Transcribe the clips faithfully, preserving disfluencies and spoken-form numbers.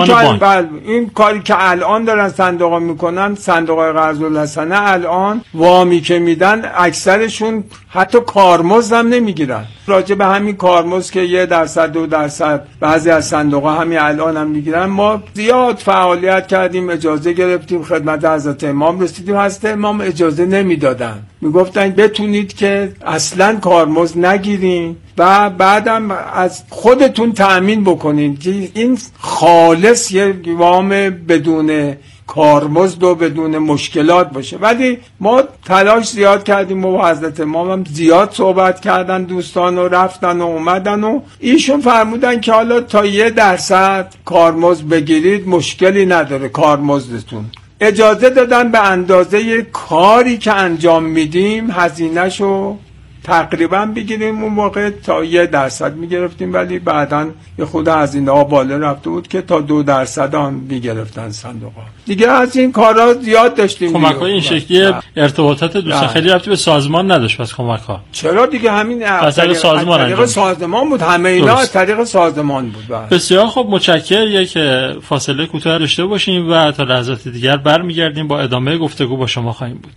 سازمان بانک. بله این کاری که الان دارن صندوقا میکنن، صندوقای قرض الحسنه الان وامی که میدن اکثرشون حتی کارمزد هم نمیگیرن. راجع به همین کارمزد که یه درصد دو درصد بعضی از صندوقا همین الان هم میگیرن، ما زیاد فعالیت کردیم، اجازه گرفتیم، خدمت حضرت امام رسیدیم، حضرت امام اجازه نمیدادن، میگفتن بتونید که اصلا کارمزد نگیرین و بعدم از خودتون تأمین بکنین که این خالص یه وام بدون کارمزد و بدون مشکلات باشه. ولی ما تلاش زیاد کردیم و حضرت امام هم زیاد صحبت کردن، دوستان و رفتن و اومدن و ایشون فرمودن که حالا تا یه درصد کارمزد بگیرید مشکلی نداره، کارمزدتون اجازه دادن به اندازه کاری که انجام میدیم هزینه‌شو تقریبا بگیریم. اون موقع تا یه درصد میگرفتیم ولی بعداً یه خود هزینه ها بالا رفته بود که تا دو درصد هم میگرفتن صندوق ها. دیگه از این کارا زیاد داشتیم. کمک های این شکلی ارتباطات دوستان خیلی رفتی به سازمان نداشت پس کمک ها؟ چرا دیگه همین از طریق سازمان طریق سازمان بود، همه اینا از طریق سازمان بود. بله. بسیار خوب، متشکرم. یک فاصله کوتاه داشته باشیم و تا لحظات دیگر برمیگردیم با ادامه گفتگو با شما خواهیم بود.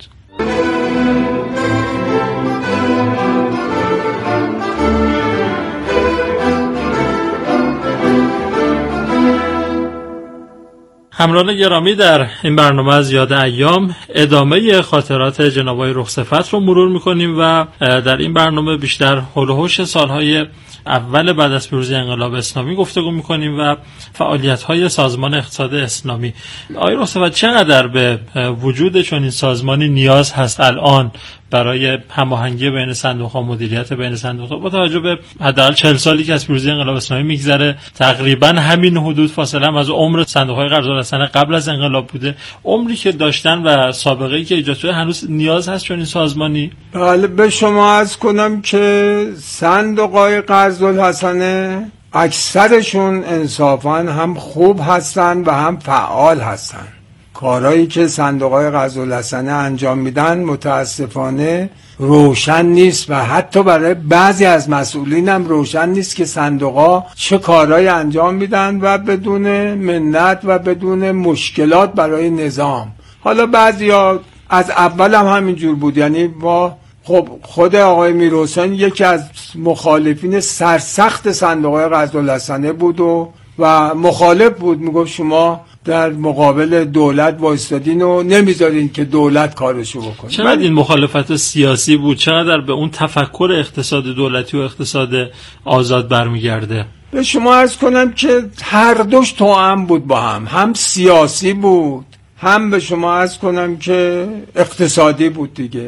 همراهان گرامی، در این برنامه از یاد ایام ادامه خاطرات جناب آقای رخصفت رو مرور میکنیم و در این برنامه بیشتر حول و حوش سالهای اول بعد از پیروزی انقلاب اسلامی گفتگو میکنیم و فعالیت‌های سازمان اقتصاد اسلامی. آقای رخصفت، چقدر به وجود چنین سازمانی نیاز هست الان برای هماهنگی بین صندوق‌ها، مدیریت بین صندوق‌ها، با توجه به حداقل چهل سالی که از پیروزی انقلاب اسلامی میگذره، تقریبا همین حدود فاصله هم از عمر صندوق‌های قرض الحسنه قبل از انقلاب بوده، عمری که داشتن و سابقه‌ای که ایجاد شده، هنوز نیاز هست چنین سازمانی؟ بله، به شما عرض کنم که صندوق‌های قرض الحسنه اکثرشون انصافاً هم خوب هستن و هم فعال هستن. کارهایی که صندوق‌های قرض الحسنه انجام میدن متاسفانه روشن نیست و حتی برای بعضی از مسئولین هم روشن نیست که صندوق‌ها چه کارهایی انجام میدن و بدون منت و بدون مشکلات برای نظام. حالا بعضیا از اول هم همینجور بود، یعنی با خب خود آقای میرحسین یکی از مخالفین سرسخت صندوق‌های قرض الحسنه بود و و مخالف بود، میگفت شما در مقابل دولت وایستادین و نمیذارین که دولت کارشو بکنه. چقدر این مخالفت سیاسی بود، چقدر به اون تفکر اقتصاد دولتی و اقتصاد آزاد برمیگرده؟ به شما عرض کنم که هر دوش توأم بود با هم، هم سیاسی بود هم به شما عرض کنم که اقتصادی بود دیگه.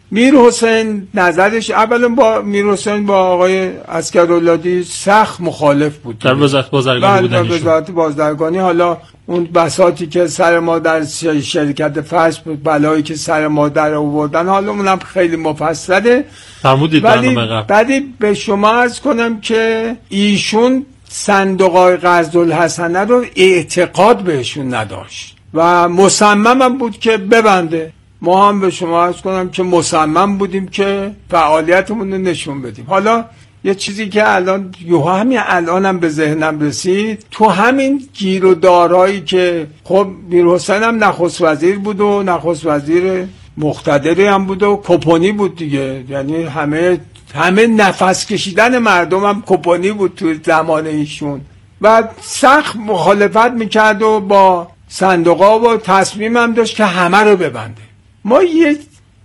میرحسین نظرش اولا با میرحسین با آقای عسکراللهی سخت مخالف بود در وزارت بازرگانی بودن. در وزارت بازرگانی حالا اون بساطی که سر ما در شرکت فرش بود، بلایی که سر ما در آوردن، حالا اونم خیلی مفصله فرمودید برنامه قبل. بعدی به شما عرض کنم که ایشون صندوق‌های قرض الحسنه رو اعتقاد بهشون نداشت و مصمم بود که ببنده. ما هم به شما عرض کنم که مصمم بودیم که فعالیتمون رو نشون بدیم. حالا یه چیزی که الان یه همین الانم هم به ذهنم رسید، تو همین گیر و دارایی که خب میرحسین هم نخست وزیر بود و نخست وزیر مقتدری هم بود و کپونی بود دیگه، یعنی همه همه نفس کشیدن مردم هم کپونی بود تو زمان ایشون و سخت مخالفت میکرد و با صندوقا و تصمیم هم داشت که همه رو ببنده. ما یک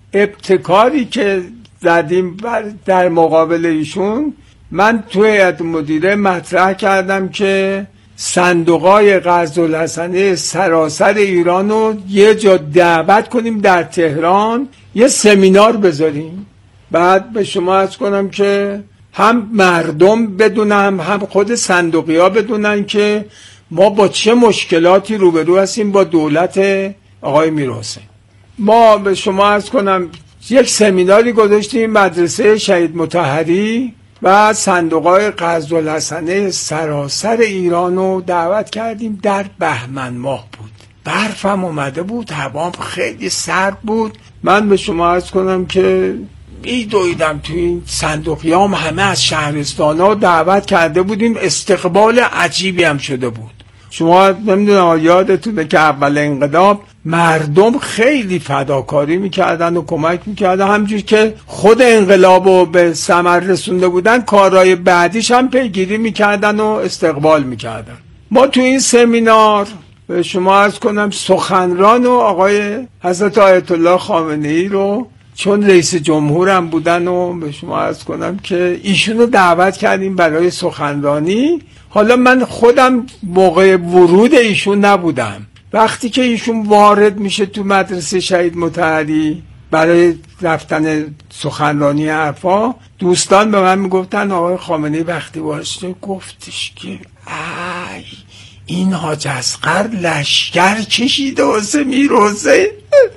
ابتکاری که زدیم در مقابل ایشون، من توی هیئت مدیره مطرح کردم که صندوقای قرض الحسنه سراسر ایران رو یه جا دعوت کنیم در تهران، یه سمینار بذاریم. بعد به شما عرض کنم که هم مردم بدونن هم خود صندوقی ها بدونن که ما با چه مشکلاتی روبرو هستیم با دولت آقای میرحسین. ما به شما عرض کنم یک سمیناری گذاشتیم مدرسه شهید مطهری و صندوق‌های قرض الحسنه سراسر ایران رو دعوت کردیم. در بهمن ماه بود، برفم اومده بود، هوام خیلی سرد بود. من به شما عرض کنم که میدویدم توی این صندوقیام، همه از شهرستان ها دعوت کرده بودیم، استقبال عجیبی هم شده بود. شما نمیدونم یادتونه که اول انقلاب مردم خیلی فداکاری میکردن و کمک میکردن، همجور که خود انقلاب رو به ثمر رسونده بودن کارهای بعدیش هم پیگیری میکردن و استقبال میکردن. ما تو این سمینار به شما عرض کنم سخنران و آقای حضرت آیت الله خامنه‌ای رو چون رئیس جمهورم بودن و به شما عرض کنم که ایشونو دعوت کردیم برای سخنرانی. حالا من خودم موقع ورود ایشون نبودم. وقتی که ایشون وارد میشه تو مدرسه شهید مطهری برای رفتن سخنرانی حرفا، دوستان به من میگفتن آقای خامنه‌ای وقتی واسه گفتش که ای این حاج اصغر لشکر کشیده واسه میروزه.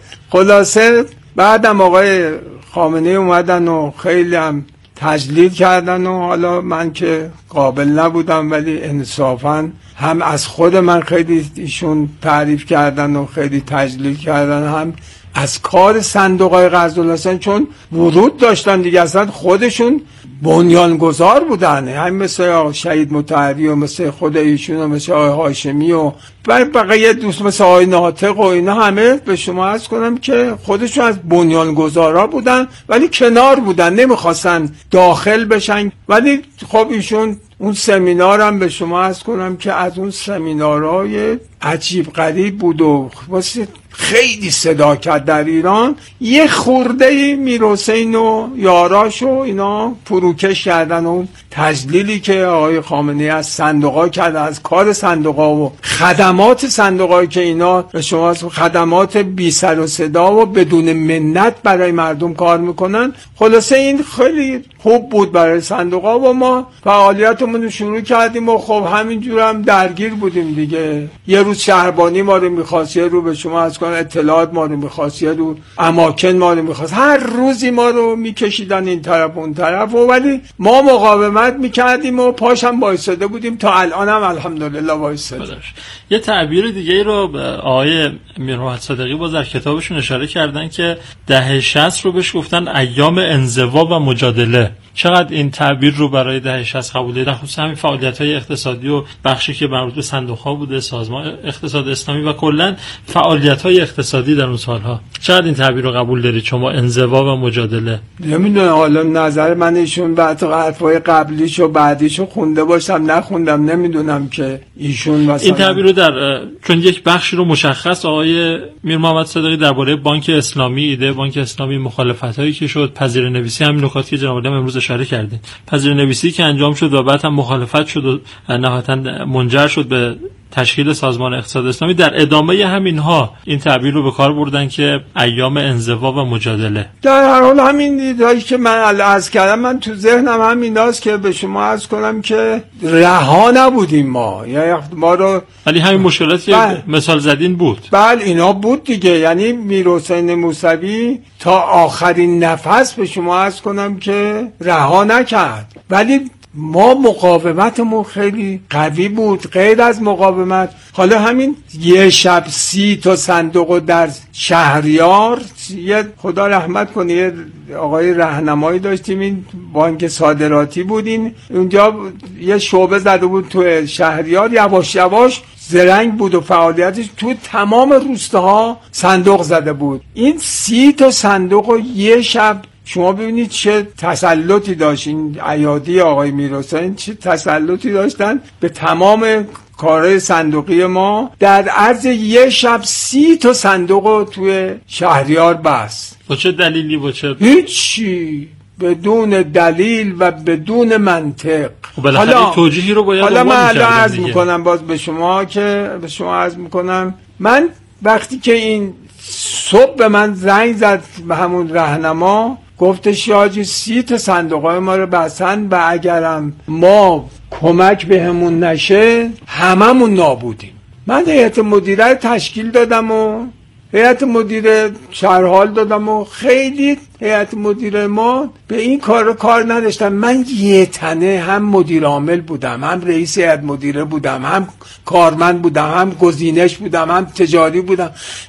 خلاصه بعدم آقای خامنه‌ای اومدن و خیلی هم تجلیل کردن و حالا من که قابل نبودم ولی انصافاً هم از خود من خیلی ایشون تعریف کردن و خیلی تجلیل کردن، هم از کار صندوق‌های قصدالحسن چون ورود داشتن دیگه، اصلا خودشون بنیانگذار بودن، همین مثل آقای شهید مطهری و مثل خود ایشون و مثل آقای هاشمی و بقیه دوست مثل آقای ناطق و اینا همه به شما عرض کنم که خودشون از بنیانگذارا بودن ولی کنار بودن، نمیخواستن داخل بشن. ولی خب ایشون اون سمینارم به شما عرض کنم که از اون سمینارهای عجیب غریب بود و واسه خیلی صدا کرد در ایران. یه خورده میرحسین و یاراش و اینا فروکش کردن. اون تجلیلی که آقای خامنه‌ای از صندوقا کرد، از کار صندوقا و خدمات صندوقا که اینا به شما خدمات بی سر و صدا و بدون منت برای مردم کار میکنن، خلاصه این خیلی خوب بود برای صندوقا و ما فعالیتمون رو شروع کردیم و خب همینجور هم درگیر بودیم دیگه. یه روز شهربانی ما رو میخواست، یه رو به شما از کن اطلاعات ما رو میخواست، یه رو اماکن ما رو میخواست، هر روزی ما رو میکشیدن این طرف اون طرف و ولی ما مقاومت میکردیم و پاشم وایساده بودیم تا الان هم الحمدلله وایساده. یه تعبیر دیگه رو آقای میرحمد صادقی باز در کتابشون اشاره کردن که دهه شصت رو بهش گفتن ایام انزوا و مجادله. چقدر این تعبیر رو برای دهه شصت قبول دارید؟ خصوصا همین فعالیت‌های اقتصادی و بخشی که مربوط به صندوق‌ها بوده، سازمان اقتصاد اسلامی و کلاً فعالیت‌های اقتصادی در اون سال‌ها، چقدر این تعبیر رو قبول دارید شما، انزوا و مجادله؟ نمیدونم، حالا نظر من ایشون بعد حرفای قبلیش و بعدیشو خونده باشم نخوندم، نمیدونم که ایشون مثلا این تعبیر رو در چون یک بخشی رو مشخص آقای میر محمد صادقی درباره بانک اسلامی، ایده بانک اسلامی، مخالفتایی که شد، پذیرانویسی، همین نکاتی که جناب عالم امروز اشاره کردین، پذیرانویسی که انجام شد و بعد هم مخالفت شد و نهایتاً منجر شد به تشکیل سازمان اقتصاد اسلامی، در ادامه همینها این تعبیر رو به کار بردن که ایام انزوا و مجادله. در هر حال همین دیدایی که من عرض کردم من تو ذهنم همیناست که به شما عرض کنم که رها نبودیم ما، یعنی ما رو ولی همین مشکلاتی که مثال زدین بود. بله اینا بود دیگه، یعنی میرحسین موسوی تا آخرین نفس به شما عرض کنم که رها نکرد، ولی ما مقاومتمون خیلی قوی بود. غیر از مقاومت حالا همین یه شب سی تا صندوق در شهریار، یه خدا رحمت کنه یه آقای راهنمایی داشتیم، این بانک صادراتی بودین، اونجا یه شعبه زده بود تو شهریار، یواش یواش زرنگ بود و فعالیتش تو تمام روستاها صندوق زده بود. این سی تا صندوق و یه شب شما ببینید چه تسلطی داشت این ایادی آقای میرحسین، چه تسلطی داشتن به تمام کارهای صندوقی ما. در عرض یه شب سی تا صندوق توی شهریار بس. با چه دلیلی؟ با چه؟ هیچی، بدون دلیل و بدون منطق. حالا توجیهی رو باید حالا من عرض میکنم باز به شما که به شما عرض میکنم من وقتی که این صبح به من زنگ زد به همون راهنما، گفتش حاجی سی تا صندوقای ما رو بستن و اگرم ما کمک به همون نشه هممون نابودیم. من هیئت مدیره رو تشکیل دادم و هیئت مدیره شرحال دادم و خیلی هیئت مدیره ما به این کار کار نداشتم. من یه تنه هم مدیر عامل بودم، هم رئیس هیئت مدیره بودم، هم کارمند بودم، هم گزینش بودم، هم تجاری بودم،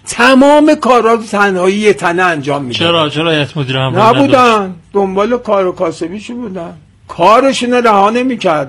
تمام کارا رو تنهایی یه تنه انجام میدادم. چرا چرا هیئت مدیره هم نبودن؟ دنبال کار و کاسبیشو بودن، کارشون رها نمی‌کردن.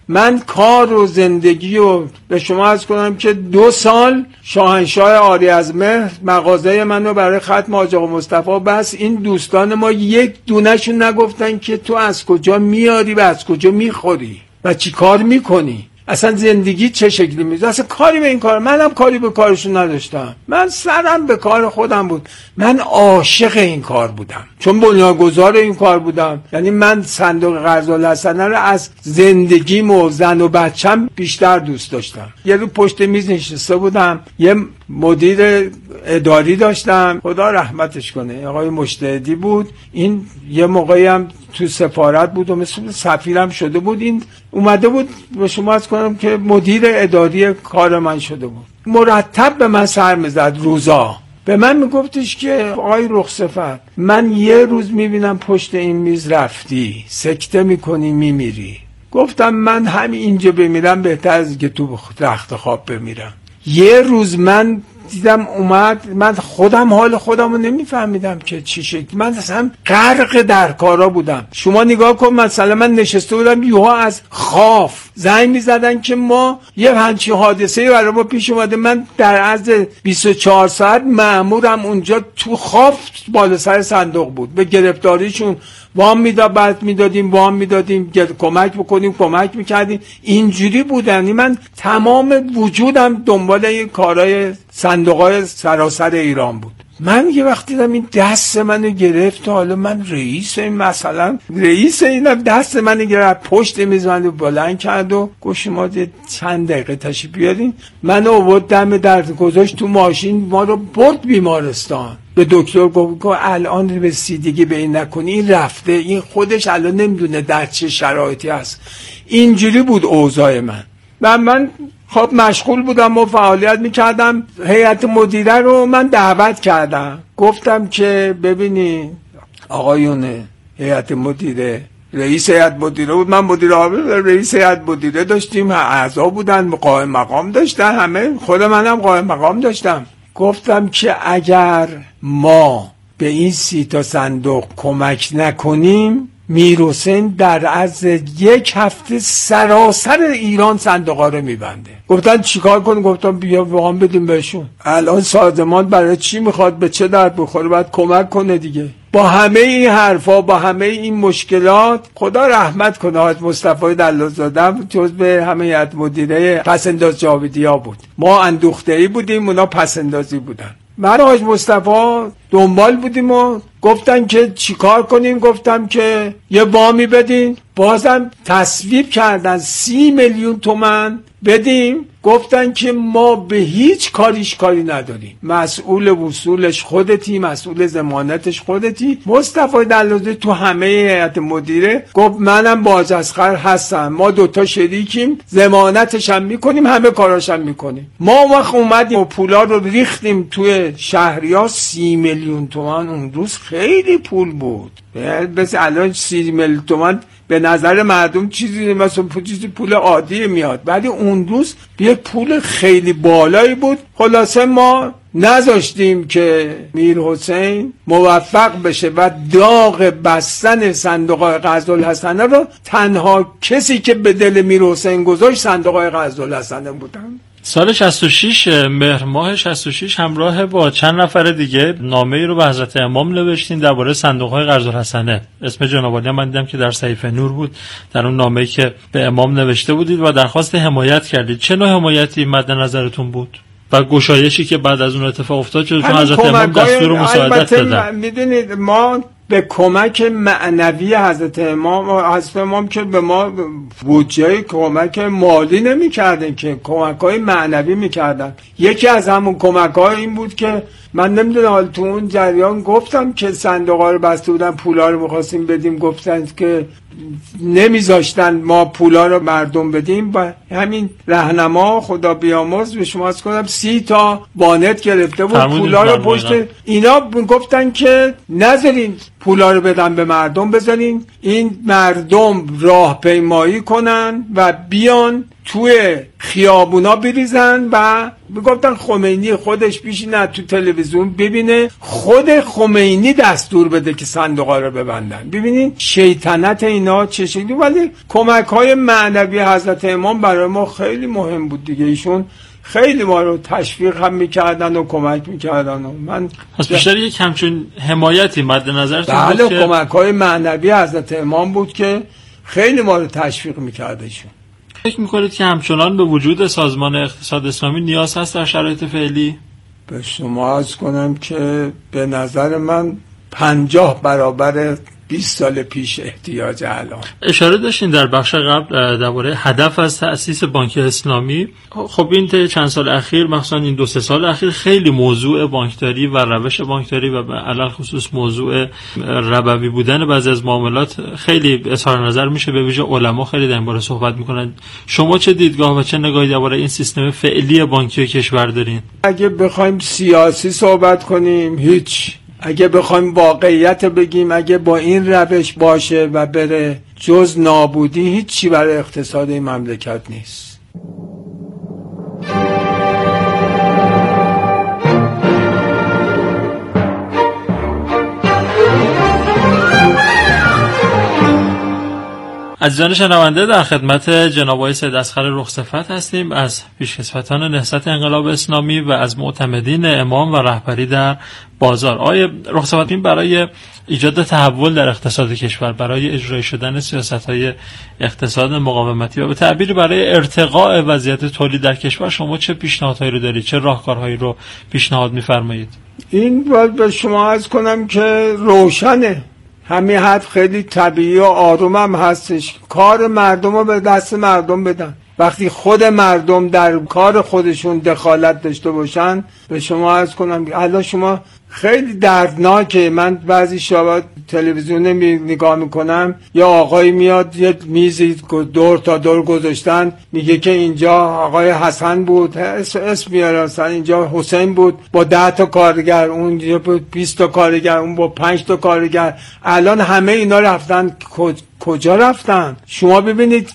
من کار و زندگی و به شما عرض کنم که دو سال شاهنشاه آری از مهر مغازه منو برای ختم حاج آقا مصطفی بس، این دوستان ما یک دونهشون نگفتن که تو از کجا میاری و از کجا میخوری و چی کار میکنی، اصلا زندگی چه شکلی میشه، اصلا کاری به این کار. منم کاری به کارشون نداشتم، من سرم به کار خودم بود. من عاشق این کار بودم چون بنیانگذار این کار بودم. یعنی من صندوق قرض الحسنه رو از زندگیم و زن و بچم بیشتر دوست داشتم. یه رو پشت میز نشسته بودم، یه مدیر اداری داشتم خدا رحمتش کنه، آقای مجتهدی بود. این یه موقعی هم تو سفارت بود و مثل سفیرم شده بود. این اومده بود به شما عرض کنم که مدیر اداری کار من شده بود. مرتب به من سر میزد، روزا به من میگفتش که آقای رخصفت من یه روز میبینم پشت این میز رفتی سکته میکنی میمیری. گفتم من همین اینجا بمیرم بهتر از که تو رخت خواب بمیرم. یه روز من دیدم اومد، من خودم حال خودم رو نمیفهمیدم که چی شکل، من اصلا غرق در کارا بودم. شما نگاه کن، مثلا من نشسته بودم یوها از خاف زنگ میزدن که ما یه همچین حادثه برای ما پیش اومده، من در عرض بیست و چهار ساعت مأمورم اونجا تو خاف بالا سر صندوق بود، به گرفتاریشون وام میداد، بعد میدادیم وام میدادیم کمک بکنیم کمک میکردیم. اینجوری بودن. من تمام وجودم دنبال این کارهای صندوقای سراسر ایران بود. من یه وقتی دیدم این دست منو گرفت، حالا من رئیس این مثلا رئیس اینم دست منو گرفت، پشت میز منو بلند کرد و گفت شما چند دقیقه تشریف بیارین. منو آورد دم در گذاشت تو ماشین، ما رو برد بیمارستان. به دکتر گفت که الان رسیدگی به این نکنی، این رفته، این خودش الان نمیدونه در چه شرایطی هست. اینجوری بود اوضاع من. من من خب مشغول بودم و فعالیت میکردم. هیئت مدیره رو من دعوت کردم، گفتم که ببینی آقایون هیئت مدیره، رئیس هیئت مدیره بود، من مدیر عامل، رئیس هیئت مدیره داشتیم، اعضا بودن، قائم مقام داشتن، همه خود منم قائم مقام داشتم. گفتم که اگر ما به این سی تا صندوق کمک نکنیم، میرحسین در عرض یک هفته سراسر ایران صندوقا رو میبنده. گفتن چیکار کنیم؟ گفتم بیا وام بدیم بهشون. الان سازمان برای چی میخواد، به چه درد بخوره؟ باید کمک کنه دیگه. با همه این حرفا، با همه این مشکلات، خدا رحمت کنه حاج مصطفی دلالزاده جزو همه هیئت مدیره پسنداز جاویدیا بود. ما اندوخته‌ای بودیم، اونا پسندازی بودن. من حاج مصطفی دنبال بودیم و گفتن که چیکار کنیم. گفتم که یه وامی بدین. بازم تصویب کردن سی میلیون تومان بدیم. گفتن که ما به هیچ کاریش کاری نداریم، مسئول وصولش خودتی، مسئول ضمانتش خودتی. مصطفی دلالزاده تو همه هیئت مدیره گفت منم باج اصغر هستم، ما دوتا شریکیم، ضمانتش هم میکنیم، همه کاراش هم میکنیم. ما وقت اومدیم و پولا رو ریختیم توی شهریا. سی میلیون تومان اون روز خیلی پول بود. بس الان سی میلیون تومان به نظر مردم چیزی مثلا چیزی پول عادی میاد، ولی اون روز یه پول خیلی بالایی بود. خلاصه ما نذاشتیم که میرحسین موفق بشه و داغ بستن صندوق قرض الحسنه رو تنها کسی که به دل میرحسین گذاشت صندوق قرض الحسنه بودن. سال شصت و شش مهر ماه شصت و شش همراه با چند نفر دیگه نامه‌ای رو به حضرت امام نوشتین درباره صندوق‌های قرض الحسنه. اسم جناب عالی من دیدم که در صحیفه نور بود، در اون نامه‌ای که به امام نوشته بودید و درخواست حمایت کردید. چه نوع حمایتی مد نظرتون بود و گشایشی که بعد از اون اتفاق افتاد چون حضرت امام دستور مساعدت دادن؟ میدونید ما به کمک معنوی حضرت امام، حضرت امام که به ما بودجه کمک مالی نمی کردن که کمک های معنوی می کردن. یکی از همون کمک های این بود که من نمیدونم حال تو اون جریان گفتم که صندوق ها رو بسته بودن، پولا رو میخواستیم بدیم، گفتن که نمیذاشتن ما پولا رو مردم بدیم. و همین رهنما خدا بیامرز به شما از کنم سی تا وانت گرفته بود، پولا رو پشت اینا گفتن که نذارین پولا رو بدن به مردم، بذارین این مردم راهپیمایی کنن و بیان توی خیابونا بریزن و میگفتن خمینی خودش بیشینه تو تلویزیون ببینه، خود خمینی دستور بده که صندوقا رو ببندن. ببینین شیطنت اینا چه شکلی. ولی کمک های معنوی حضرت امام برای ما خیلی مهم بود دیگه. ایشون خیلی ما رو تشویق هم میکردن و کمک میکردن و من پس بیشتر یک همچون حمایتی مد نظرتون بود. بله، که کمک های معنوی حضرت امام بود که خیلی ما رو تشویق میکردشون. فکر میکنید که همچنان به وجود سازمان اقتصاد اسلامی نیاز هست در شرایط فعلی؟ به شما عرض کنم که به نظر من پنجاه برابر بیست سال پیش احتیاج الان. اشاره داشتین در بخش قبل درباره هدف از تأسیس بانک اسلامی. خب این طی چند سال اخیر، مخصوصا این دو سه سال اخیر، خیلی موضوع بانکداری و روش بانکداری و علل خصوص موضوع ربوی بودن بعضی از معاملات خیلی اظهار نظر میشه، به ویژه علما خیلی در این باره صحبت میکنن. شما چه دیدگاه و چه نگاهی درباره این سیستم فعلی بانکی کشور دارین؟ اگه بخوایم سیاسی صحبت کنیم هیچ، اگه بخوایم واقعیت بگیم، اگه با این روش باشه و بره جز نابودی، هیچی برای اقتصاد این مملکت نیست. عزیزان شنونده، در خدمت جناب آقای سید اصغر رخصفت هستیم از پیشکسوتان نهضت انقلاب اسلامی و از معتمدین امام و رهبری در بازار. آقای رخصفت، برای ایجاد تحول در اقتصاد کشور، برای اجرای شدن سیاست‌های اقتصاد مقاومتی و به تعبیر برای ارتقاء وضعیت تولید در کشور، شما چه پیشنهادهایی رو دارید؟ چه راهکارهایی رو پیشنهاد می‌فرمایید؟ این باید به شما عرض کنم که روشنه. همین حرف خیلی طبیعی و آروم هم هستش. کار مردم رو به دست مردم بدن. وقتی خود مردم در کار خودشون دخالت داشته باشن، به شما عرض کنم که الان شما خیلی دردناکه. من بعضی شبا تلویزیون می نگاه میکنم، یا آقای میاد یه میزی دور تا دور گذاشتن، میگه که اینجا آقای حسن بود، اسم میاره، مثلا اینجا حسین بود با ده تا کارگر، اون با بیست تا کارگر، اون با پنج تا کارگر. الان همه اینا رفتن کجا رفتن؟ شما ببینید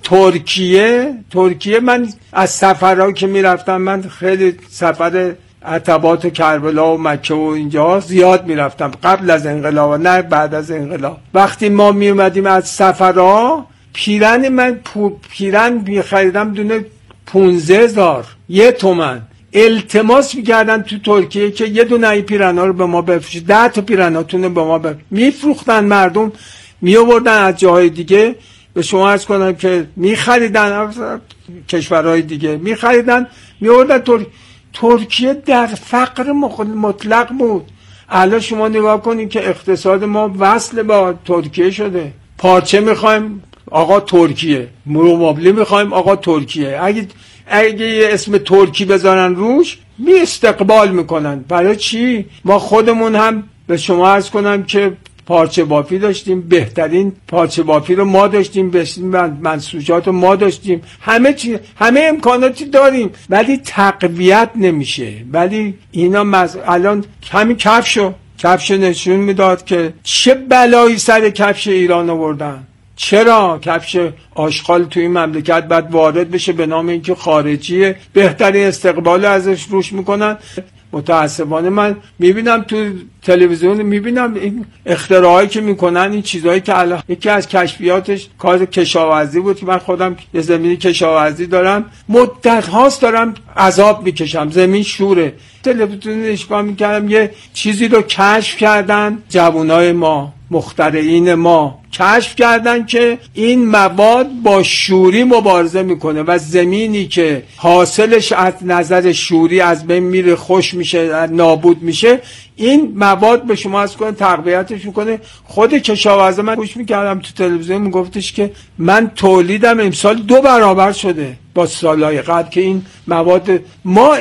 ترکیه ترکیه من از سفرها که میرفتم، من خیلی سفر عتبات و کربلا و مکه و اینجا زیاد میرفتم قبل از انقلاب، نه بعد از انقلاب. وقتی ما می اومدیم از سفرها، پیرن من پیرن میخریدم دونه پونزده هزار یه تومن. التماس میکردن تو ترکیه که یه دونه ای پیرنا رو به ما بفروشید، ده تا پیرناتون به ما بفروشید. میفروختن، مردم می آوردن از جاهای دیگه. به شما عرض کنم که میخریدن کشورهای دیگه، میخریدن می آوردن ترکیه. ترکیه در فقر مطلق بود. الان شما نگاه کنید که اقتصاد ما وصل با ترکیه شده. پارچه میخوایم آقا ترکیه، مرومبلی میخوایم آقا ترکیه. اگه اگه یه اسم ترکی بذارن روش، می استقبال میکنن. برای چی؟ ما خودمون هم به شما عرض کنم که پارچه بافی داشتیم، بهترین پارچه بافی رو ما داشتیم، بهترین منسوجات رو ما داشتیم، همه چی، همه امکاناتی داریم، ولی تقویت نمیشه. ولی اینا مز... الان همین کفشو کفش نشون میداد که چه بلایی سر کفش ایران آوردن. چرا کفش آشغال توی این مملکت باید وارد بشه به نام اینکه خارجیه، بهترین استقبال ازش روش میکنن. متاسفانه من میبینم تو تلویزیون، میبینم این اختراعایی که میکنن، این چیزایی که الان یکی از کشفیاتش کار کشاورزی بود که من خودم یه زمینی کشاورزی دارم، مدت هاست دارم عذاب میکشم، زمین شوره. تلویزیون نگاه میکردم یه چیزی رو کشف کردن جوانای ما، مخترعین ما کشف کردن که این مواد با شوری مبارزه میکنه و زمینی که حاصلش از نظر شوری از بین میره، خوش میشه، نابود میشه، این مواد به شما از کنه تقویتش میکنه. خود کشاورز من گوش میکردم تو تلویزیون میگفتش که من تولیدم امسال دو برابر شده با سالهای قبل، که این مواد ما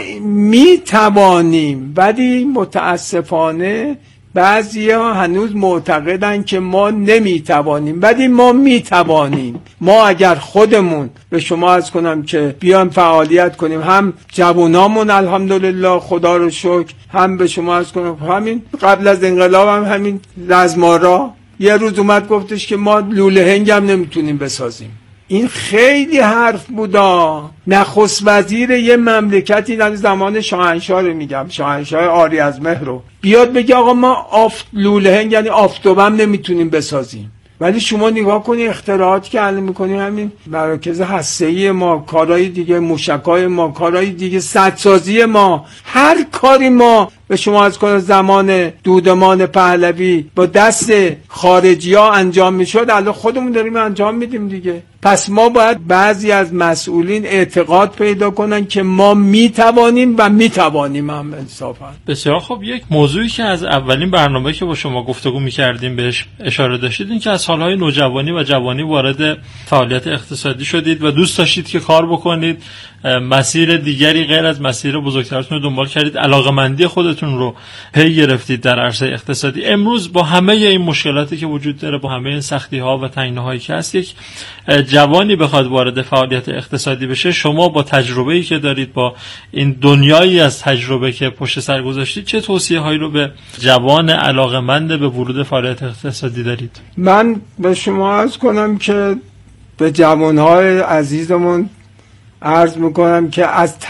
میتوانیم. ولی متاسفانه بعضی ها هنوز معتقدن که ما نمیتوانیم، ولی ما میتوانیم. ما اگر خودمون به شما عرض کنم که بیام فعالیت کنیم، هم جوانامون الحمدلله خدا رو شکر، هم به شما عرض کنم همین قبل از انقلاب هم همین رزمارا یه روز اومد گفتش که ما لوله هنگ هم نمیتونیم بسازیم. این خیلی حرف بودا. نخست وزیر یه مملکتی در زمان شاهنشاه رو میگم، شاهنشاه آری از مهر رو، بیاد بگه آقا ما آفت لولهنگ یعنی آفتابم نمیتونیم بسازیم. ولی شما نگاه کنی اختراعاتی که الان میکنیم، همین مراکز هسته‌ای ما، کارهای دیگه، موشکای ما، کارهای دیگه، سدسازی ما، هر کاری ما به شما از کنه زمان دودمان پهلوی با دست خارجی ها انجام میشد، الان خودمون داریم انجام میدیم دیگه. پس ما باید بعضی از مسئولین اعتقاد پیدا کنن که ما میتوانیم و میتوانیم هم انصافا. بسیار خب، یک موضوعی که از اولین برنامه که با شما گفتگو میکردیم بهش اشاره داشتید، این که از سالهای نوجوانی و جوانی وارد فعالیت اقتصادی شدید و دوست داشتید که کار بکنید، مسیر دیگری غیر از مسیر بزرگترتون رو دنبال کردید، علاقمندی خودتون رو پی گرفتید در عرصه اقتصادی. امروز با همه این مشکلاتی که وجود داره، با همه این سختی ها و تنگناهایی که هست، یک جوانی بخواد وارد فعالیت اقتصادی بشه، شما با تجربه‌ای که دارید، با این دنیایی از تجربه که پشت سر گذاشتید، چه توصیه هایی رو به جوان علاقمند به ورود فعالیت اقتصادی دارید؟ من به شما عرض کنم که به جوانهای عزیزمون عرض میکنم که از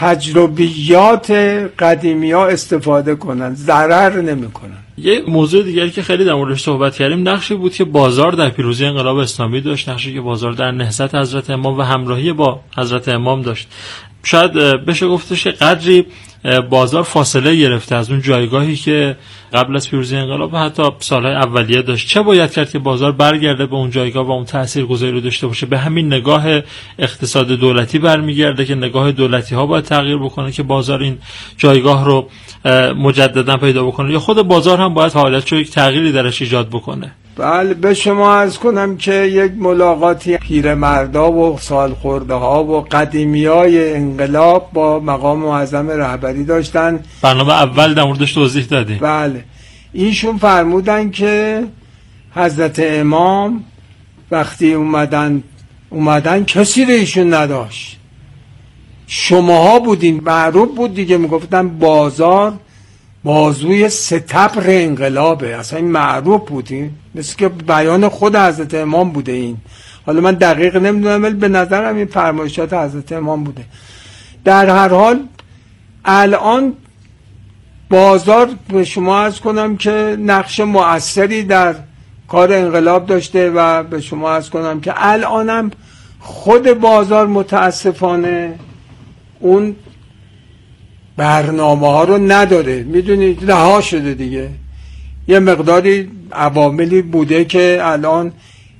تجربیات قدیمی ها استفاده کنن، ضرر نمیکنن. یه موضوع دیگری که خیلی در موردش صحبت کردیم، نقشی بود که بازار در پیروزی انقلاب اسلامی داشت، نقشی که بازار در نهضت حضرت امام و همراهی با حضرت امام داشت. شاید بشه گفتش که قدری بازار فاصله گرفته از اون جایگاهی که قبل از پیروزی انقلاب و حتی سالهای اولیه داشت. چه باید کرد که بازار برگرده به اون جایگاه و اون تاثیرگذاری رو داشته باشه؟ به همین نگاه اقتصاد دولتی برمیگرده که نگاه دولتی ها باید تغییر بکنه که بازار این جایگاه رو مجددا پیدا بکنه، یا خود بازار هم باید فعالیتش رو یک تغییری درش ایجاد بکنه؟ بله، به شما عرض کنم که یک ملاقاتی پیرمردا و سالخورده ها و قدیمی های انقلاب با مقام معظم رهبری داشتن. برنامه اول در موردش توضیح دادیم. بله، ایشون فرمودن که حضرت امام وقتی اومدن اومدن کسی رو ایشون نداشت، شماها بودین. معروف بود دیگه، میگفتن بازار بازوی ستبر انقلابه، اصلا این معروف بودین، مثل که بیان خود حضرت امام بوده. این حالا من دقیق نمیدونم، ولی به نظرم این فرمایشات حضرت امام بوده. در هر حال الان بازار به شما عرض کنم که نقش مؤثری در کار انقلاب داشته و به شما عرض کنم که الانم خود بازار متاسفانه اون برنامه ها رو نداره. میدونید رها شده دیگه، یه مقداری عواملی بوده که الان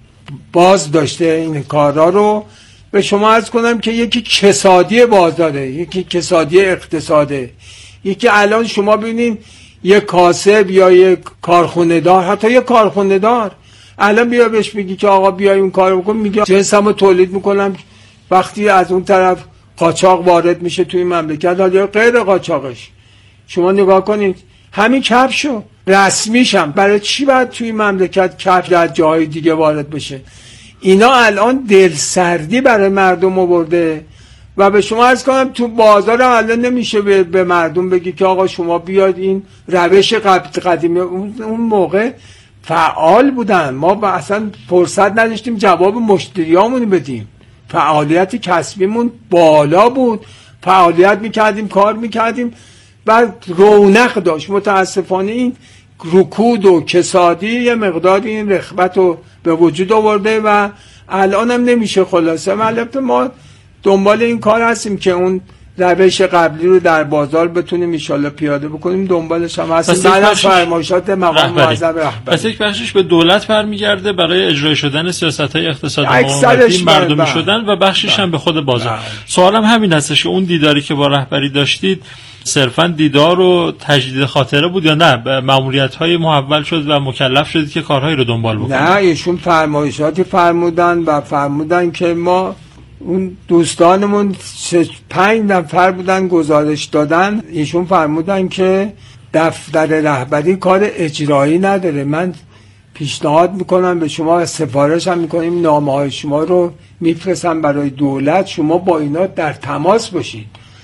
باز داشته این کارا رو. به شما عرض کنم که یکی کسادی بازاره، یکی کسادی اقتصاده، یکی الان شما ببینید یک کاسب یا یک کارخونه دار، حتی یک کارخونه دار الان بیا بهش بگی که آقا بیای اون کارو بکن، میگه جنسمو تولید میکنم. وقتی از اون طرف قاچاق وارد میشه توی مملکت، حالا غیر قاچاقش شما نگاه کنید، همین کفشو رسمیشم برای چی باید توی مملکت کفش در جای دیگه وارد بشه؟ اینا الان دلسردی برای مردم آورده. و به شما عرض کنم تو بازار الان نمیشه به, به مردم بگی که آقا شما بیاید این روش قدیمی. اون موقع فعال بودن، ما اصلا فرصت نداشتیم جواب مشتریامونو بدیم، فعالیت کسبیمون بالا بود، فعالیت میکردیم، کار میکردیم و رونق داشت. متاسفانه این رکود و کسادی یه مقدار این رغبت رو به وجود آورده و الان هم نمیشه. خلاصه البته ما دنبال این کار هستیم که اون روش قبلی رو در بازار بتونیم انشالله پیاده بکنیم، دنبالش هم هستیم. بعد از فرمایشات مقام معظم رهبری، پس یک بخشش به دولت برمیگرده برای اجرای شدن سیاست‌های اقتصادی مقاومتی مردمی شدن و بخشش هم به خود بازار. سوالم همین هستش که اون دیداری که با رهبری داشتید صرفا دیدار و تجدید خاطره بود یا نه ماموریت‌های محول شد و مکلف شدید که کارهایی رو دنبال بکنید؟ نه، ایشون فرمایشاتی فرمودن و فرمودن که ما اون دوستانمون پنج نفر بودن گزارش دادن، ایشون فرمودن که دفتر رهبری کار اجرایی نداره. من پیشنهاد میکنم به شما، سفارش هم میکنیم، نامه های شما رو میفرستم برای دولت، شما با اینا در تماس باشید.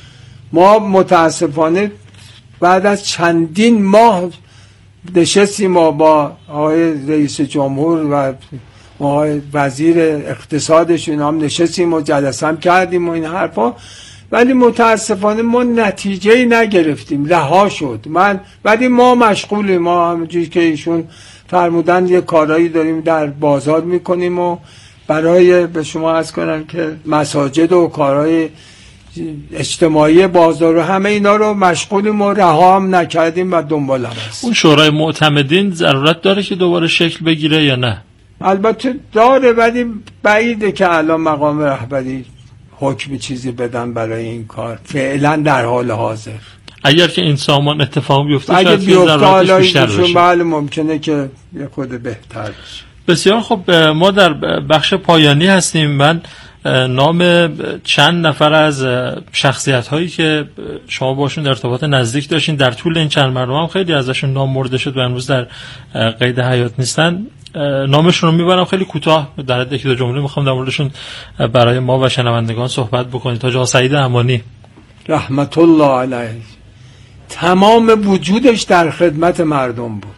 ما متاسفانه بعد از چندین ماه نشستیم ما با آقای رئیس جمهور و ما وزیر اقتصادشون هم نشستیم و جلسه هم کردیم و این حرفا، ولی متاسفانه ما نتیجه نگرفتیم، رها شد. من ولی ما مشغولیم، ما همونجوری که ایشون فرمودن یه کارایی داریم در بازار میکنیم و برای به شما عرض کنم که مساجد و کارهای اجتماعی بازار و همه اینا رو مشغولیم و رها هم نکردیم و دنبال هم هست. اون شورای معتمدین ضرورت داره که دوباره شکل بگیره یا نه؟ البته داره، ولی بعیده که الان مقام رهبری حکم چیزی بدن برای این کار فعلا در حال حاضر. اگر که این سامان اتفاق بیفته شاید ضرورتش بیشتر بشه، بله ممکنه که یه خود بهتر بشه. بسیار خب، ما در بخش پایانی هستیم. من نام چند نفر از شخصیت هایی که شما باشون ارتباط نزدیک داشتین در طول این چند برنامه هم خیلی ازشون نام برده شد و امروز در قید حیات نیستن، نامشون رو میبرم خیلی کوتاه در حد یک دو جمله میخوام در موردشون برای ما و شنوندگان صحبت بکنید. حاج آقا سعید امانی رحمت الله علیه تمام وجودش در خدمت مردم بود،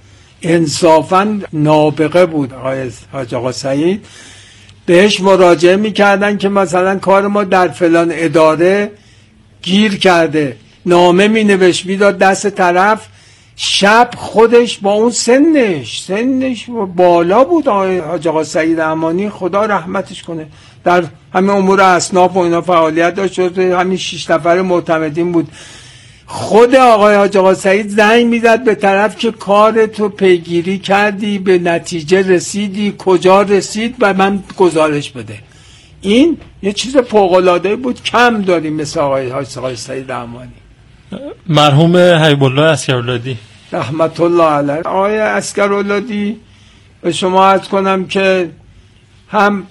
انصافا نابغه بود. آقای حاج آقا سعید بهش مراجعه میکردن که مثلا کار ما در فلان اداره گیر کرده، نامه مینوشت میداد دست طرف، شب خودش با اون سنش سنش بالا بود. آقای حاج آقا سعید امانی خدا رحمتش کنه، در همه امور اصناف و اینا فعالیت داشت، همین شش نفر معتمدین بود. خود آقای حاج آقا سعید زنگ میزد به طرف که کارتو پیگیری کردی، به نتیجه رسیدی، کجا رسید و من گزارش بده. این یه چیز فوق‌العاده بود، کم داریم مثل آقای حاج آقا سعید امانی. مرحوم حبیب الله عسکراللادی رحمت الله علیه. آقای عسکراللادی به شما عرض کنم که هم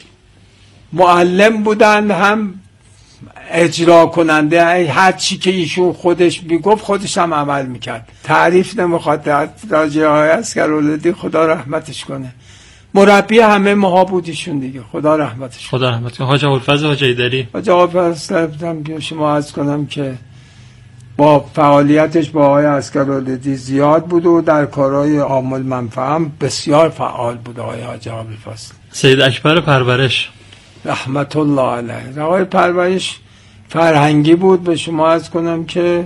معلم بودن، هم اجرا کننده. هر چی که ایشون خودش میگفت خودش هم عمل میکرد. تعریف نمیخواد راجع آقای عسکراللادی، خدا رحمتش کنه. مربی همه ماها بود ایشون دیگه، خدا رحمتش خدا رحمت کنه. حاج ابوالفضل حاج ایدری حاج ابوالفضل که شما عرض کنم که با فعالیتش با آقای عسکراللادی زیاد بود و در کارهای عامل منفعه بسیار فعال بود آقای حاج ابوالفضل. سید اکبر پرورش رحمت الله علیه. آقای پرورش فرهنگی بود، به شما عرض کنم که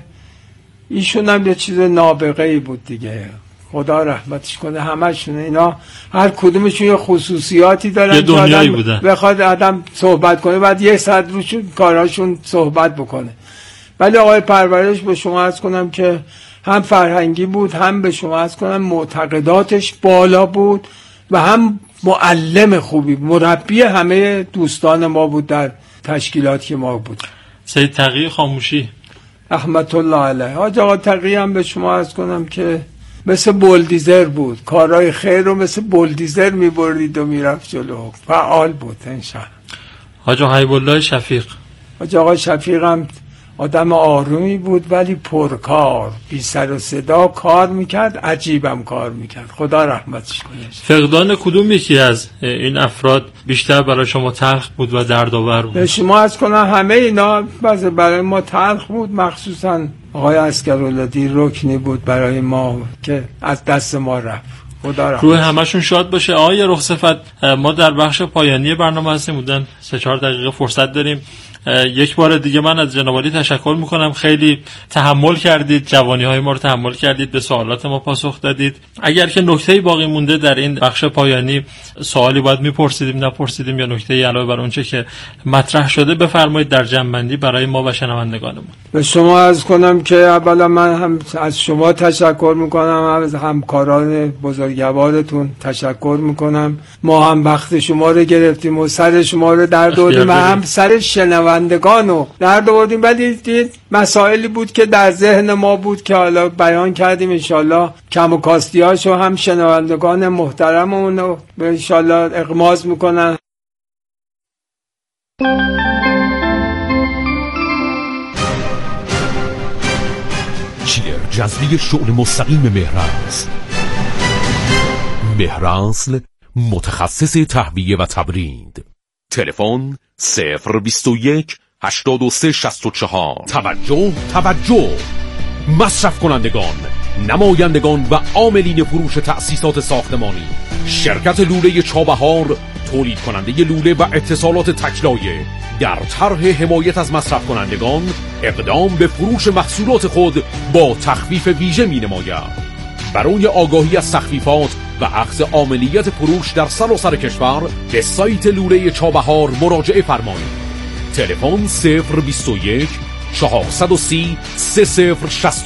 ایشون هم یه چیز نابغه‌ای بود دیگه، خدا رحمتش کنه. همشون اینا هر کدومشون یه خصوصیاتی دارن، یه دنیایی بودن، بخواد آدم صحبت کنه بعد یه ساعت روشون کاراشون صحبت بکنه. ولی آقای پرورش به شما عرض کنم که هم فرهنگی بود، هم به شما عرض کنم معتقداتش بالا بود و هم معلم خوبی، مربی همه دوستان ما بود در تشکیلات که ما بود. سید تقی خاموشی رحمت الله علیه. حاج آقا تقی هم به شما عرض کنم که مثل بولدیزر بود، کارهای خیر رو مثل بولدیزر میبرید و میرفت جلو، فعال بود انشاءالله. حاج آقا حبیب الله شفیق حاج آقا شفیق هم آدم آرومی بود ولی پرکار، بی سر و صدا کار میکرد، عجیبم کار میکرد، خدا رحمتش کنه. فقدان کدوم یکی از این افراد بیشتر برای شما تلخ بود و دردآور بود؟ به شما عرض کنم همه اینا برای ما تلخ بود، مخصوصا آقای عسکراللادی رکنی بود برای ما که از دست ما رفت، خدا رحمتش. روح همشون شاد باشه. آقای رخصفت، ما در بخش پایانی برنامه هستیم، بودن سه چهار دقیقه فرصت داریم. یک بار دیگه من از جناب عالی تشکر میکنم، خیلی تحمل کردید، جوانی های ما رو تحمل کردید، به سوالات ما پاسخ دادید. اگر که نکته‌ای باقی مونده در این بخش پایانی، سوالی باید میپرسیدیم نپرسیدیم یا نکته‌ای علاوه بر اونچه که مطرح شده بفرمایید در جمع‌بندی برای ما و شنوندگانمون. به شما عرض کنم که اولا من هم از شما تشکر میکنم، از همکاران بزرگوارتون تشکر میکنم. ما هم وقت شما رو گرفتیم و سر شما رو درد آوردیم و هم سر شنوندگانو درد آوردیم، ولی دید مسائلی بود که در ذهن ما بود که حالا بیان کردیم. انشالله کم و کاستیاشو هم شنوندگان محترممون رو انشالله اغماض میکنن. چیر جذبی شغل مستقیم مهرنسل. مهرنسل متخصص تهویه و تبرید. تلفن صفر بیست و یک هشتاد و سه شصت و چهار. توجه توجه مصرف کنندگان، نمایندگان و عاملین فروش تأسیسات ساختمانی، شرکت لوله چابهار تولید کننده لوله و اتصالات تکلایه در طرح حمایت از مصرف کنندگان اقدام به فروش محصولات خود با تخفیف ویژه می نماید. برای آگاهی از تخفیفات و اخذ عاملیت فروش در سراسر کشور به سایت لوله چابهار مراجعه فرمایید. تلفن صفر بیست و یک چهارصد و سی سه صفر شصت